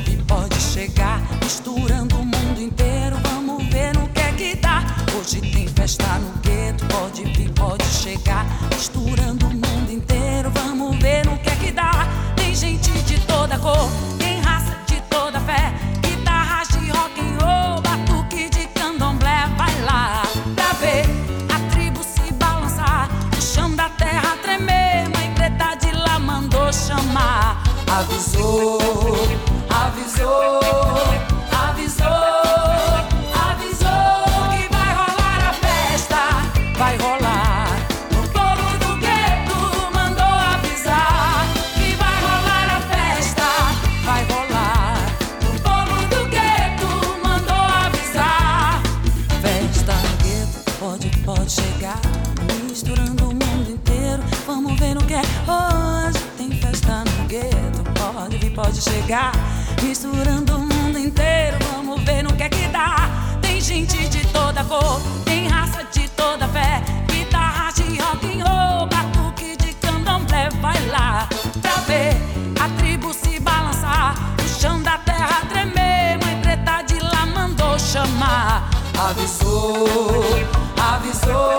vir, pode chegar, misturando o mundo inteiro. Vamos ver no que é que dá. Hoje tem festa no gueto, pode vir, pode chegar, misturando o mundo inteiro. Vamos ver no que é que dá. Tem gente de toda cor, tem raça de toda fé, guitarras de rock and roll, batuque de candomblé. Vai lá pra ver a tribo se balançar, o chão da terra tremer. Mãe Preta de lá mandou chamar. Avisou, avisou, avisou, avisou que vai rolar a festa, vai rolar. O povo do gueto mandou avisar que vai rolar a festa, vai rolar. O povo do gueto mandou avisar. Festa no gueto, pode chegar, misturando o mundo inteiro. Vamos ver no que é hoje. Tem festa no gueto, pode vir, pode chegar, misturando o mundo inteiro. Vamos ver no que é que dá. Tem gente de toda cor, tem raça de toda fé, guitarra de rock and roll, batuque de candomblé. Vai lá pra ver a tribo se balançar, o chão da terra tremer. Mãe Preta de lá mandou chamar. Avisou, avisou,